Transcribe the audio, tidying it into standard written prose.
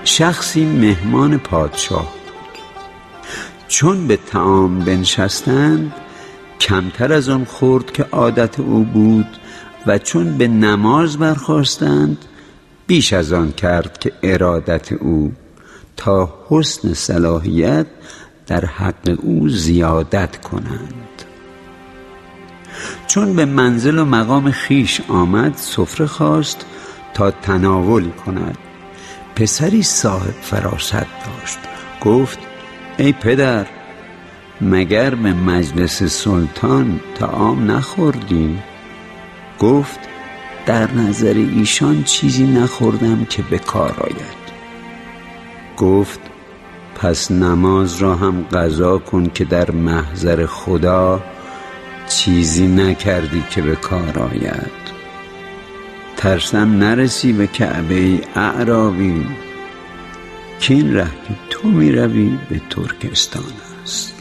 شخصی مهمان پادشاه بود. چون به طعام بنشستند کمتر از آن خورد که عادت او بود و چون به نماز برخاستند بیش از آن کرد که ارادت او، تا حسن صلاحیت در حق او زیادت کنند. چون به منزل و مقام خیش آمد سفره خواست تا تناول کند. پسری صاحب فراست داشت. گفت ای پدر، مگر به مجلس سلطان طعام نخوردی؟ گفت در نظر ایشان چیزی نخوردم که به کار آید. گفت پس نماز را هم قضا کن که در محضر خدا چیزی نکردی که به کار آید. ترسم نرسی به کعبه اعرابی، که این ره که تو می روی به ترکستان است.